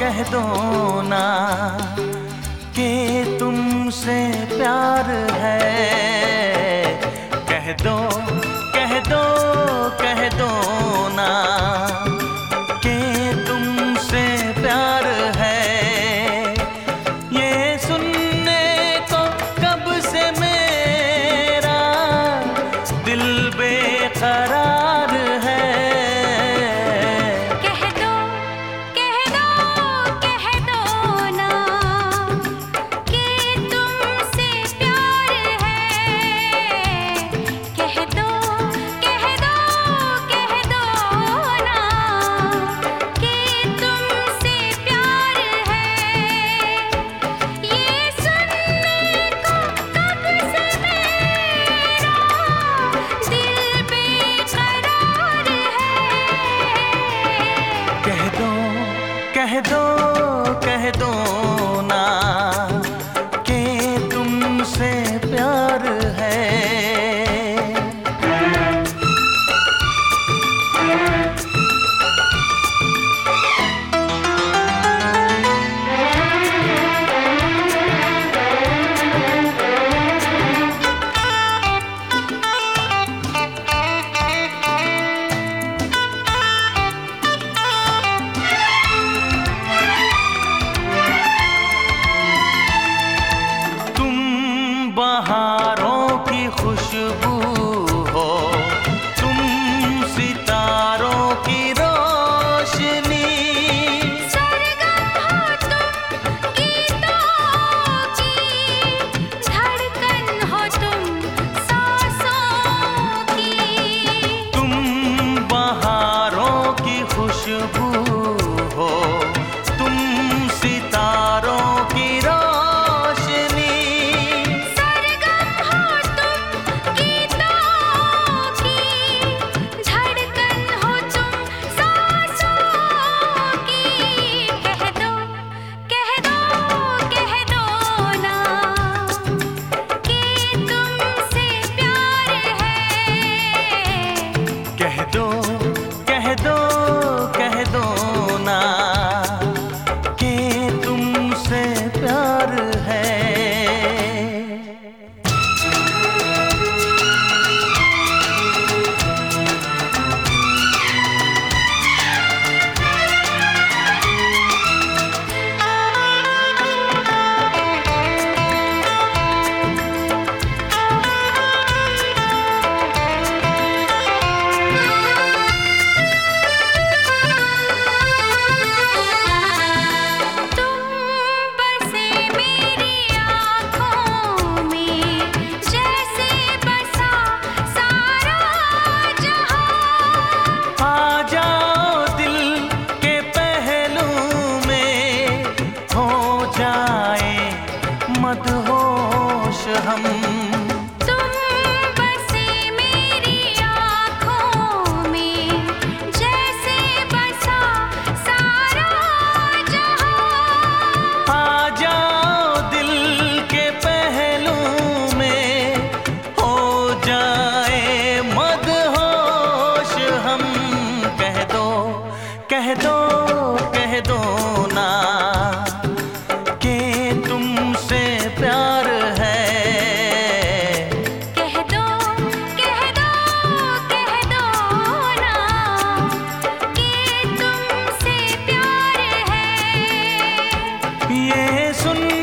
कह दो ना कि तुमसे प्यार है। कह दो कह दो कह दो ना कि तुमसे प्यार है। ये सुनने को कब से मेरा दिल बेकरार है। कह दो ना कि तुमसे प्यार है। बहारों की खुशबू हो तुम, सितारों की रोशनी। सरगम हो तुम गीतों की, धड़कन हो तुम सांसों की। तुम बहारों की खुशबू हो तुम, सितारों की कह दो ना कि तुमसे प्यार है। मदहोश हम तुम बसे मेरी आँखों में, जैसे बसा सारा जहां। आ जाओ दिल के पहलू में, हो जाए मदहोश हम। कह दो कह दो कह दो ना कि तुमसे प्यार है। कह दो ना कि तुमसे प्यार है। ये सुन